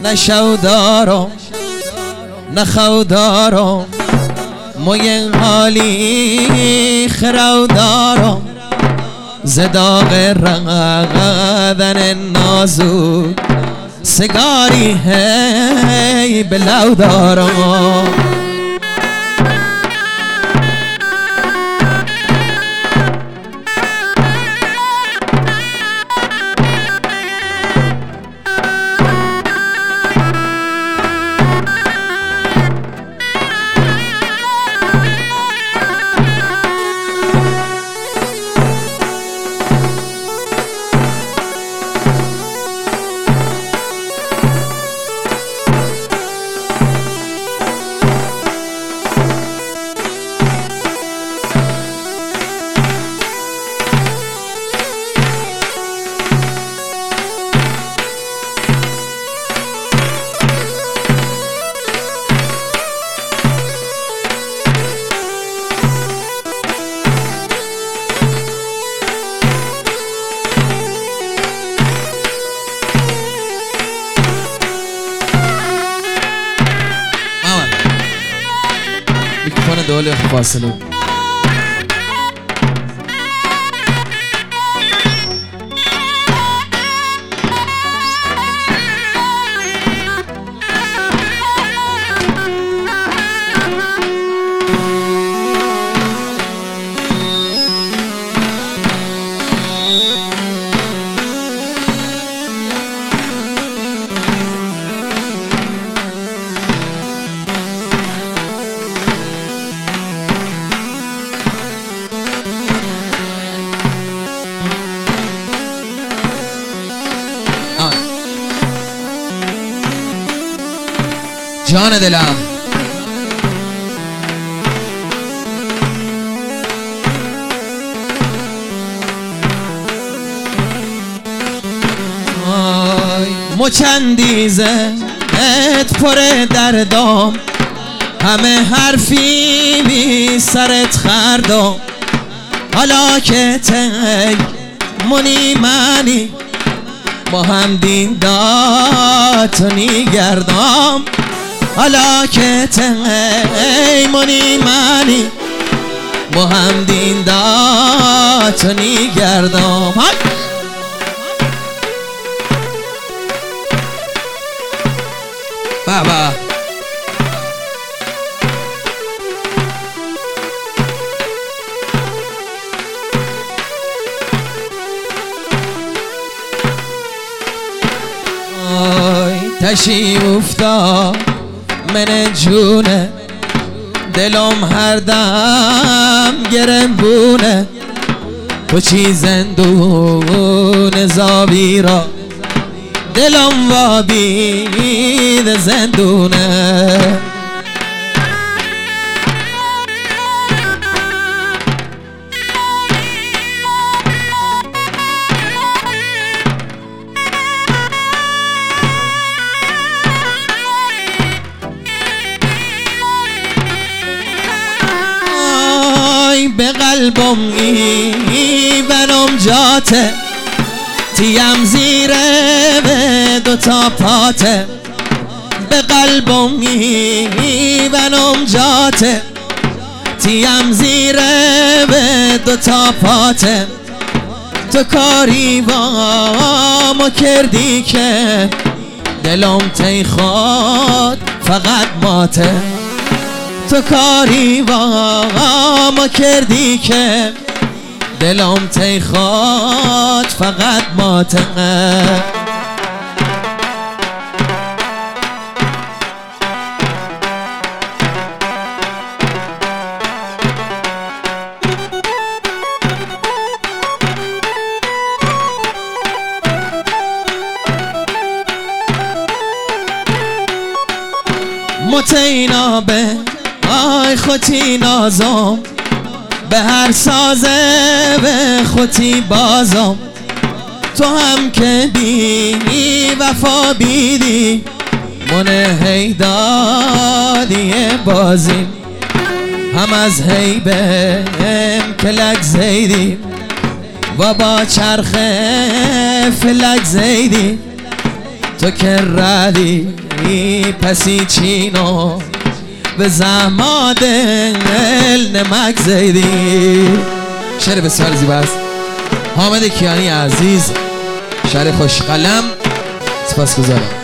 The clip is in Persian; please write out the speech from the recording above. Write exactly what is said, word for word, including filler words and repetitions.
نه شو دارم نه خو دارم موی حالی خرو دارم زداغ رغدن نازو سگاری هی بلو دارم میکنه دوله فاصله جان دلم مچندیزه ات پر دردام همه حرفی بی سرت خردم حالا که تی منی منی با هم دین داتونی گردام حالا که تی منی منی با هم دین داتونی گردام بابا تشی افتا من جونه دلم هر دم گرم بونه کچی زندون زابی را دلم وابید زندونه به قلبم میبرم جاته تیم زیره به دوتا پاته به قلبم میبرم جاته تیم زیره به دوتا پاته تو کاری وامو کردی که دلم تی خود فقط ماته تو کاری وامو کردی که دلم تی خود فقط ماته متینا به آی خوتی نازم به هر سازه به خوتی بازم تو هم که بی وفا بیدی من هیدادی بازیم هم از هیبم کلک زیدی و با چرخ فلک زیدی تو که ردی پسی چینو به زحمات دل نمک زیدی. شعر بسیار زیباست. حامد کیانی عزیز، شعر خوش قلم. سپاسگزارم.